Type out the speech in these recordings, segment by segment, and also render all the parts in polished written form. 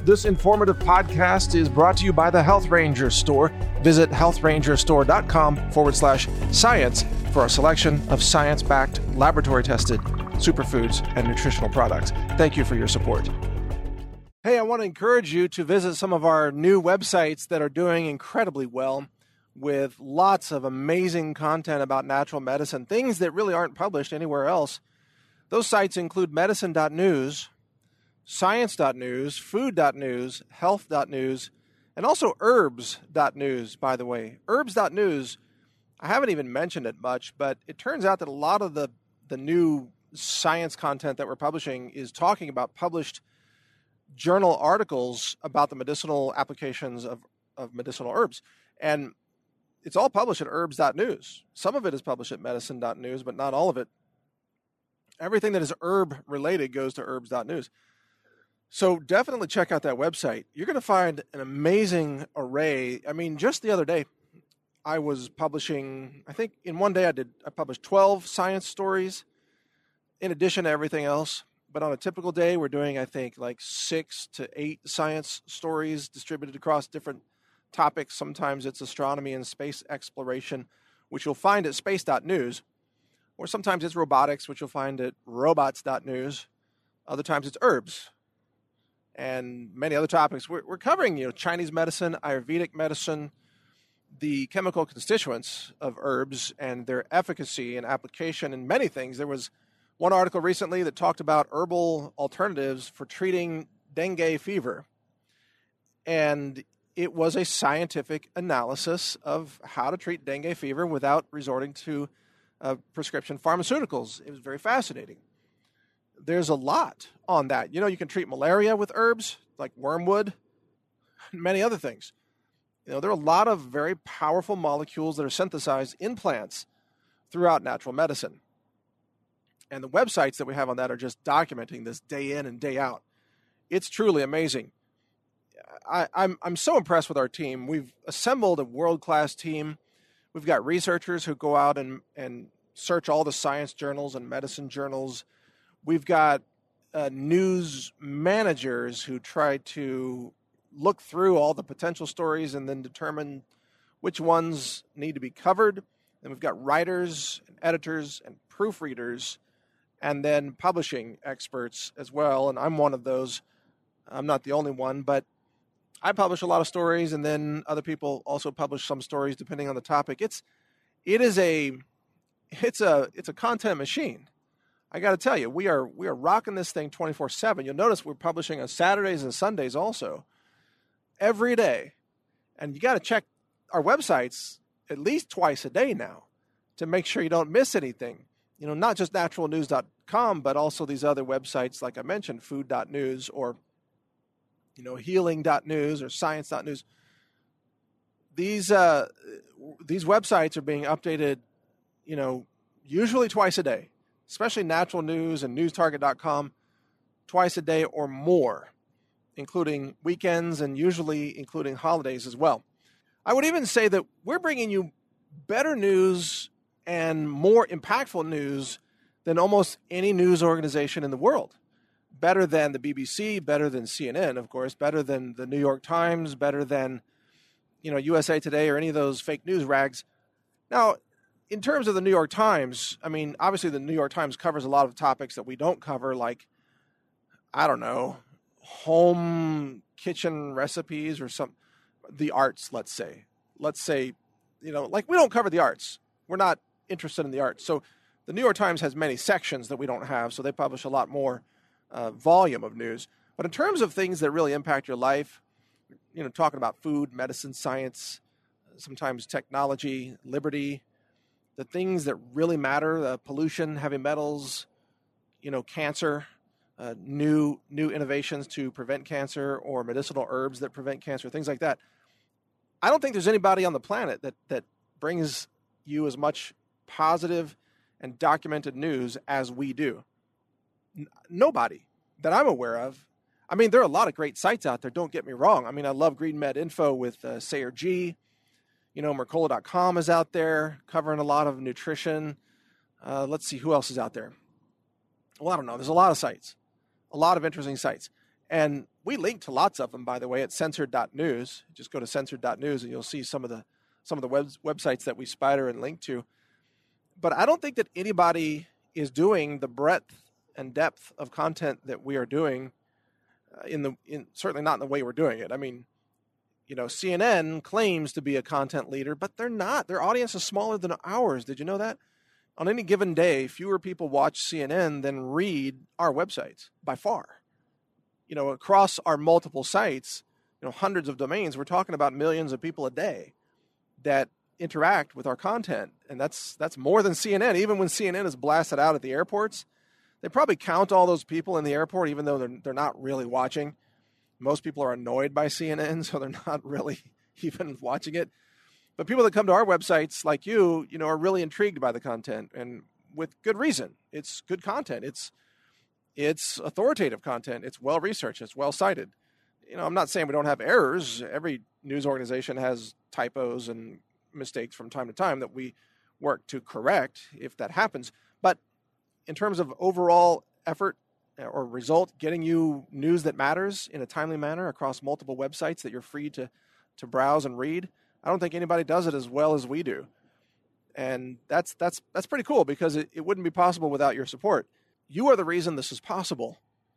This informative podcast is brought to you by the Health Ranger Store. Visit healthrangerstore.com/science for a selection of science-backed, laboratory-tested superfoods and nutritional products. Thank you for your support. Hey, I want to encourage you to visit some of our new websites that are doing incredibly well with lots of amazing content about natural medicine, things that really aren't published anywhere else. Those sites include medicine.news, science.news, food.news, health.news, and also herbs.news, by the way. Herbs.news, I haven't even mentioned it much, but it turns out that a lot of the new science content that we're publishing is talking about published journal articles about the medicinal applications of medicinal herbs. And it's all published at herbs.news. Some of it is published at medicine.news, but not all of it. Everything that is herb related goes to herbs.news. So definitely check out that website. You're going to find an amazing array. I mean, just the other day, I was publishing, I think in one day I published 12 science stories in addition to everything else. But on a typical day, we're doing, I think, like 6 to 8 science stories distributed across different topics. Sometimes it's astronomy and space exploration, which you'll find at space.news. Or sometimes it's robotics, which you'll find at robots.news. Other times it's herbs and many other topics. We're covering, Chinese medicine, Ayurvedic medicine, the chemical constituents of herbs and their efficacy and application in many things. There was one article recently that talked about herbal alternatives for treating dengue fever. And it was a scientific analysis of how to treat dengue fever without resorting to prescription pharmaceuticals. It was very fascinating. There's a lot on that. You can treat malaria with herbs like wormwood and many other things. There are a lot of very powerful molecules that are synthesized in plants throughout natural medicine. And the websites that we have on that are just documenting this day in and day out. It's truly amazing. I'm so impressed with our team. We've assembled a world-class team. We've got researchers who go out and search all the science journals and medicine journals. We've got news managers who try to look through all the potential stories and then determine which ones need to be covered. And we've got writers and editors and proofreaders and then publishing experts as well. And I'm one of those. I'm not the only one, but I publish a lot of stories, and then other people also publish some stories depending on the topic. It's a content machine. I got to tell you, we are rocking this thing 24/7. You'll notice we're publishing on Saturdays and Sundays also, every day. And you got to check our websites at least twice a day now to make sure you don't miss anything. Not just naturalnews.com, but also these other websites, like I mentioned, food.news or healing.news or science.news. These websites are being updated, usually twice a day, especially Natural News and newstarget.com, twice a day or more, including weekends and usually including holidays as well. I would even say that we're bringing you better news and more impactful news than almost any news organization in the world. Better than the BBC, better than CNN, of course, better than the New York Times, better than, USA Today or any of those fake news rags. Now, in terms of the New York Times, I mean, obviously the New York Times covers a lot of topics that we don't cover, like, I don't know, home kitchen recipes or the arts, let's say. Let's say, like we don't cover the arts. We're not interested in the arts. So the New York Times has many sections that we don't have, so they publish a lot more volume of news. But in terms of things that really impact your life, talking about food, medicine, science, sometimes technology, liberty, the things that really matter, pollution, heavy metals, cancer, new innovations to prevent cancer or medicinal herbs that prevent cancer, things like that. I don't think there's anybody on the planet that brings you as much positive and documented news as we do. Nobody that I'm aware of. I mean, there are a lot of great sites out there, don't get me wrong. I mean, I love Green Med Info with Sayer G. Mercola.com is out there covering a lot of nutrition. Let's see, who else is out there? Well, I don't know. There's a lot of sites, a lot of interesting sites. And We link to lots of them, by the way, at censored.news. Just go to censored.news and you'll see some of the websites that we spider and link to. But I don't think that anybody is doing the breadth and depth of content that we are doing certainly not in the way we're doing it. I mean, CNN claims to be a content leader, but they're not. Their audience is smaller than ours. Did you know that? On any given day, fewer people watch CNN than read our websites by far. Across our multiple sites, hundreds of domains, we're talking about millions of people a day that interact with our content. And that's more than CNN. Even when CNN is blasted out at the airports, they probably count all those people in the airport, even though they're not really watching. Most people are annoyed by CNN, so they're not really even watching it. But people that come to our websites like you, are really intrigued by the content, and with good reason. It's good content. It's authoritative content. It's well-researched. It's well-cited. I'm not saying we don't have errors. Every news organization has typos and mistakes from time to time that we work to correct if that happens. But in terms of overall effort or result, getting you news that matters in a timely manner across multiple websites that you're free to browse and read, I don't think anybody does it as well as we do. And that's pretty cool, because it wouldn't be possible without your support. You are the reason this is possible.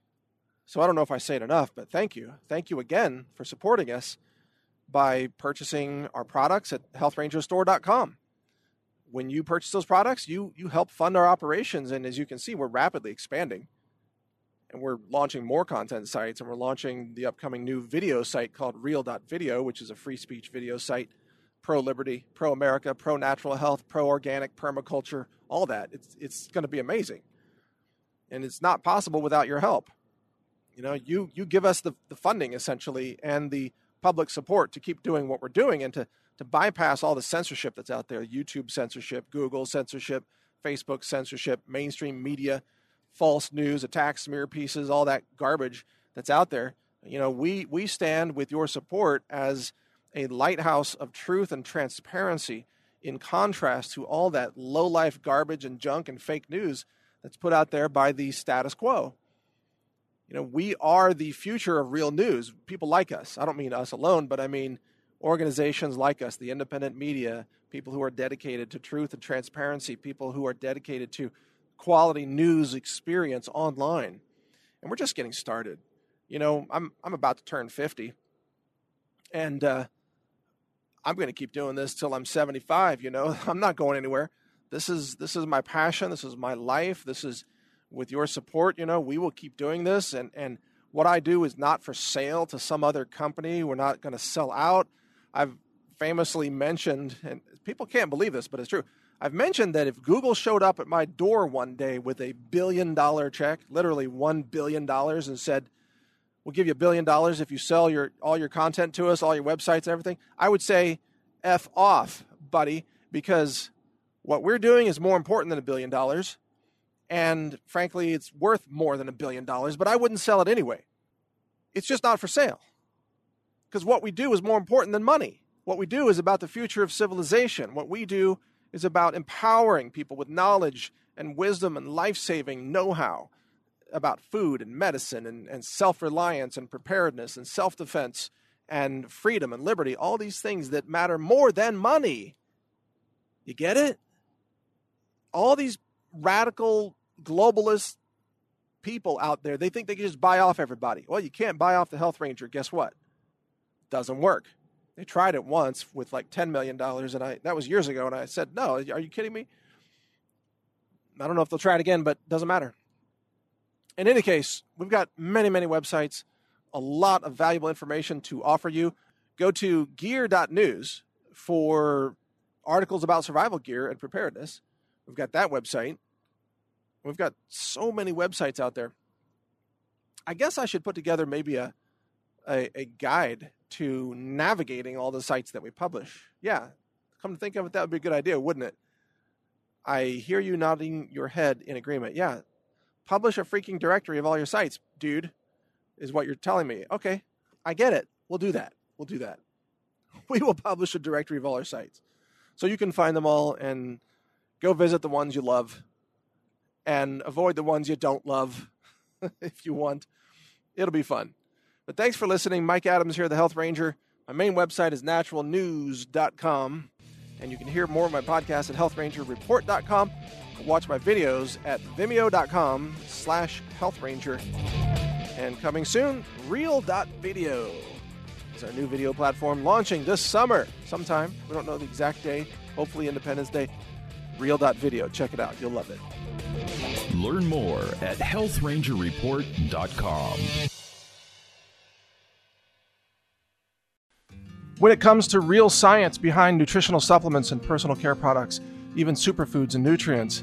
So I don't know if I say it enough, but thank you. Thank you again for supporting us by purchasing our products at healthrangerstore.com. When you purchase those products, you help fund our operations. And as you can see, we're rapidly expanding. And we're launching more content sites, and we're launching the upcoming new video site called Real.video, which is a free speech video site, pro-liberty, pro-America, pro-natural health, pro-organic, permaculture, all that. It's going to be amazing. And it's not possible without your help. You give us the funding, essentially, and the public support to keep doing what we're doing, and to bypass all the censorship that's out there, YouTube censorship, Google censorship, Facebook censorship, mainstream media, false news, attacks, smear pieces, all that garbage that's out there. We stand with your support as a lighthouse of truth and transparency, in contrast to all that low-life garbage and junk and fake news that's put out there by the status quo. We are the future of real news. People like us. I don't mean us alone, but I mean organizations like us, the independent media, people who are dedicated to truth and transparency, people who are dedicated to quality news experience online. And we're just getting started. I'm about to turn 50, and I'm going to keep doing this till I'm 75. I'm not going anywhere. This is my passion. This is my life. This is with your support. We will keep doing this. And what I do is not for sale to some other company. We're not going to sell out. I've famously mentioned, and people can't believe this, but it's true. I've mentioned that if Google showed up at my door one day with $1 billion check, literally $1 billion, and said, we'll give you $1 billion if you sell all your content to us, all your websites and everything, I would say, F off, buddy, because what we're doing is more important than $1 billion. And frankly, it's worth more than $1 billion, but I wouldn't sell it anyway. It's just not for sale. Because what we do is more important than money. What we do is about the future of civilization. What we do is about empowering people with knowledge and wisdom and life-saving know-how about food and medicine and self-reliance and preparedness and self-defense and freedom and liberty, all these things that matter more than money. You get it? All these radical globalist people out there, they think they can just buy off everybody. Well, you can't buy off the Health Ranger. Guess what? Doesn't work. They tried it once with like $10 million, and that was years ago, and I said, no, are you kidding me? I don't know if they'll try it again, but it doesn't matter. In any case, we've got many, many websites, a lot of valuable information to offer you. Go to gear.news for articles about survival gear and preparedness. We've got that website. We've got so many websites out there. I guess I should put together maybe a guide to navigating all the sites that we publish. Yeah, come to think of it, that would be a good idea, wouldn't it? I hear you nodding your head in agreement. Yeah, publish a freaking directory of all your sites, dude, is what you're telling me. Okay, I get it. We'll do that. We will publish a directory of all our sites. So you can find them all and go visit the ones you love and avoid the ones you don't love if you want. It'll be fun. But thanks for listening. Mike Adams here, the Health Ranger. My main website is naturalnews.com, and you can hear more of my podcast at healthrangerreport.com. Watch my videos at vimeo.com/healthranger. And coming soon, Reel.video is our new video platform launching this summer sometime. We don't know the exact day, hopefully Independence Day. Reel.video. Check it out. You'll love it. Learn more at healthrangerreport.com. When it comes to real science behind nutritional supplements and personal care products, even superfoods and nutrients,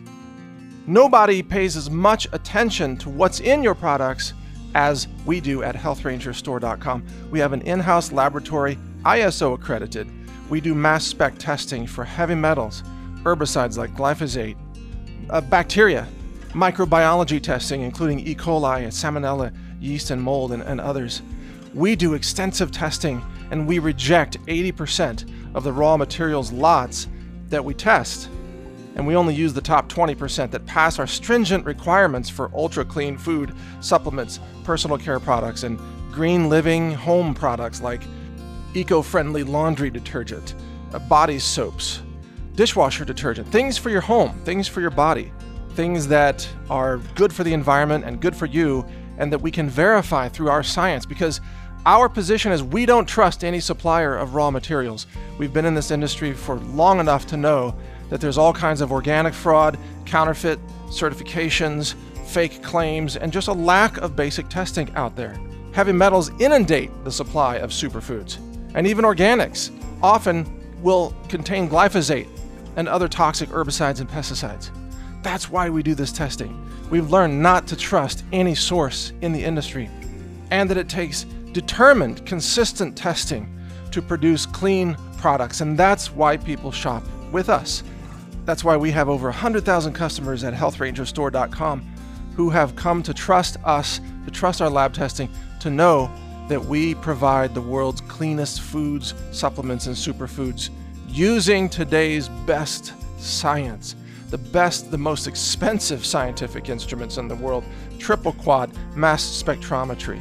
nobody pays as much attention to what's in your products as we do at healthrangerstore.com. We have an in-house laboratory, ISO accredited. We do mass spec testing for heavy metals, herbicides like glyphosate, bacteria, microbiology testing, including E. coli, salmonella, yeast, and mold, and others. We do extensive testing, and we reject 80% of the raw materials lots that we test. And we only use the top 20% that pass our stringent requirements for ultra-clean food, supplements, personal care products, and green living home products like eco-friendly laundry detergent, body soaps, dishwasher detergent, things for your home, things for your body, things that are good for the environment and good for you, and that we can verify through our science, because our position is we don't trust any supplier of raw materials. We've been in this industry for long enough to know that there's all kinds of organic fraud, counterfeit certifications, fake claims, and just a lack of basic testing out there. Heavy metals inundate the supply of superfoods, and even organics often will contain glyphosate and other toxic herbicides and pesticides. That's why we do this testing. We've learned not to trust any source in the industry, and that it takes determined, consistent testing to produce clean products, and that's why people shop with us. That's why we have over 100,000 customers at healthrangerstore.com who have come to trust us, to trust our lab testing, to know that we provide the world's cleanest foods, supplements, and superfoods using today's best science, the most expensive scientific instruments in the world, triple quad mass spectrometry,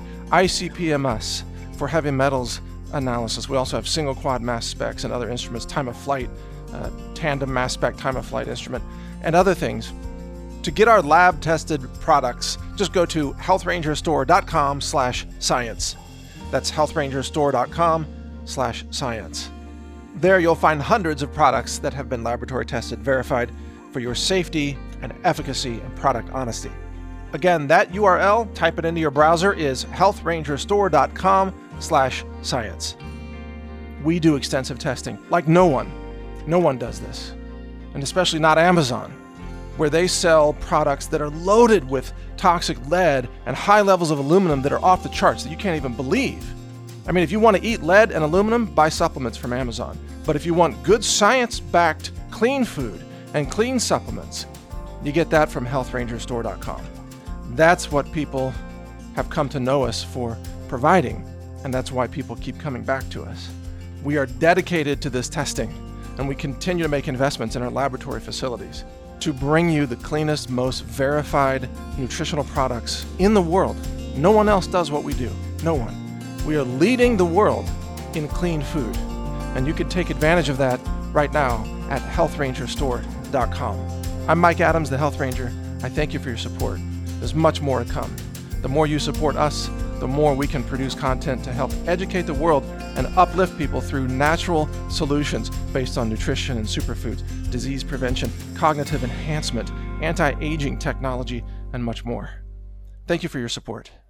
ICP-MS for heavy metals analysis. We also have single quad mass specs and other instruments, time of flight, tandem mass spec time of flight instrument, and other things. To get our lab tested products, just go to healthrangerstore.com/science. That's healthrangerstore.com/science. There you'll find hundreds of products that have been laboratory tested, verified for your safety and efficacy and product honesty. Again, that URL, type it into your browser, is healthrangerstore.com/science. We do extensive testing like no one. No one does this. And especially not Amazon, where they sell products that are loaded with toxic lead and high levels of aluminum that are off the charts that you can't even believe. I mean, if you want to eat lead and aluminum, buy supplements from Amazon. But if you want good science-backed clean food and clean supplements, you get that from healthrangerstore.com. That's what people have come to know us for providing, and that's why people keep coming back to us. We are dedicated to this testing, and we continue to make investments in our laboratory facilities to bring you the cleanest, most verified nutritional products in the world. No one else does what we do. No one. We are leading the world in clean food, and you can take advantage of that right now at healthrangerstore.com. I'm Mike Adams, the Health Ranger. I thank you for your support. There's much more to come. The more you support us, the more we can produce content to help educate the world and uplift people through natural solutions based on nutrition and superfoods, disease prevention, cognitive enhancement, anti-aging technology, and much more. Thank you for your support.